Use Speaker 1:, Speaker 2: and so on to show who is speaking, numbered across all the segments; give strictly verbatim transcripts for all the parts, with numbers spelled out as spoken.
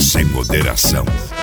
Speaker 1: sem moderação.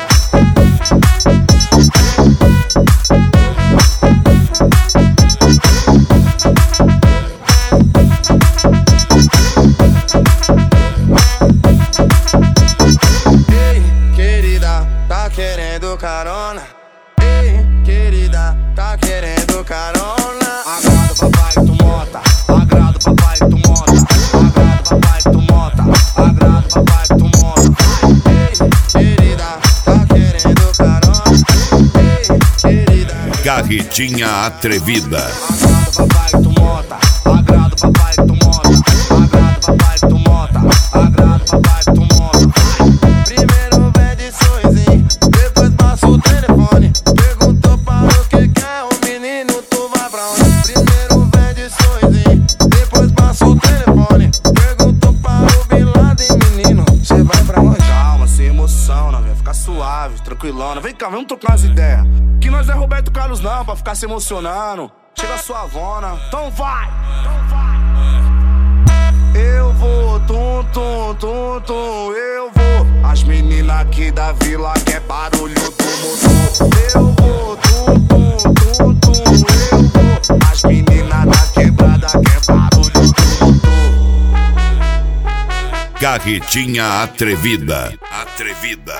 Speaker 2: Ei, querida, tá querendo carona? Ei, querida, tá querendo carona? Agrada o papai que tu mota, agrada o papai que tu mota, agrada o papai que tu mota, agrada o papai que tu mota. Ei, querida, tá querendo carona? Ei, querida,
Speaker 1: Carretinha atrevida.
Speaker 2: agrada o papai que tu mota, agrada o papai que tu mota, agrada o papai que tu mota, agrada o papai que tu mota. Primeiro pede sorrisinho, depois passa o telefone. Perguntou para o que quer o menino, tu vai pra onde? Primeiro pede sorrisinho, depois passa o telefone. Perguntou para o Bin Laden, menino, cê vai pra onde? Calma, sem emoção, não vai ficar suave, tranquilona. Vem cá, vamos trocar umas ideias. Que nós não é Roberto Carlos não, pra ficar se emocionando. Chega suavona, então vai, então vai. Eu vou, tum, tum, tum, tum, eu vou. As meninas aqui da vila quer barulho do motor. Eu vou, tum, tum, tum, tum, eu vou. As meninas da quebrada quer barulho do motor.
Speaker 1: Carretinha atrevida. Atrevida.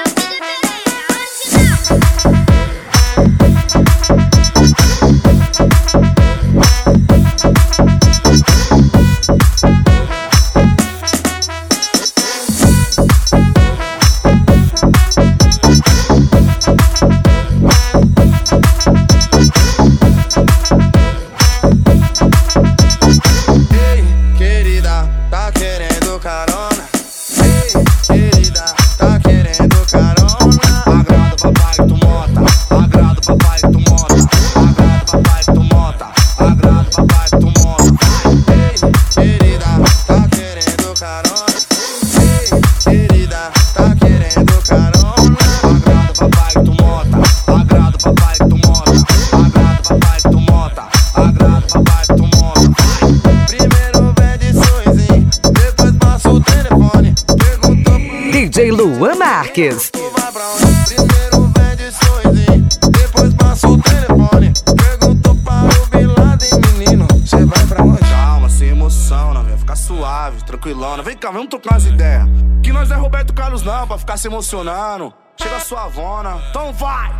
Speaker 2: Ei, querida, tá querendo carona? Ei, querida, tá querendo carona? Agrada o papai que tu mota, agrada o papai que tu mota, agrada o papai que tu mota, agrada o papai que tu mota. Ei, querida, tá querendo carona? Ei, querida, tá querendo carona? Agrada o papai que tu mota, agrada o papai que tu mota, agrada o papai que tu mota, agrada o papai que tu mota. Primeiro pede sorrisinho, depois passa o telefone. Perguntou
Speaker 3: D J Luan Marques.
Speaker 2: tu vai pra onde? Primeiro pede sorrisinho, depois passa o telefone. Perguntou para o Bin Laden, menino, cê vai pra onde? Calma, sem emoção, não vai ficar suave, tranquilona. Vem cá, vamos trocar umas ideias. Que nós não é Roberto Carlos não, pra ficar se emocionando. Chega suavona, então vai.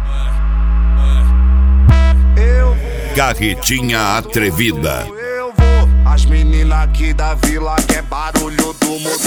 Speaker 2: Eu vou,
Speaker 1: Carretinha atrevida.
Speaker 2: eu vou. As meninas aqui da vila quer barulho do motor.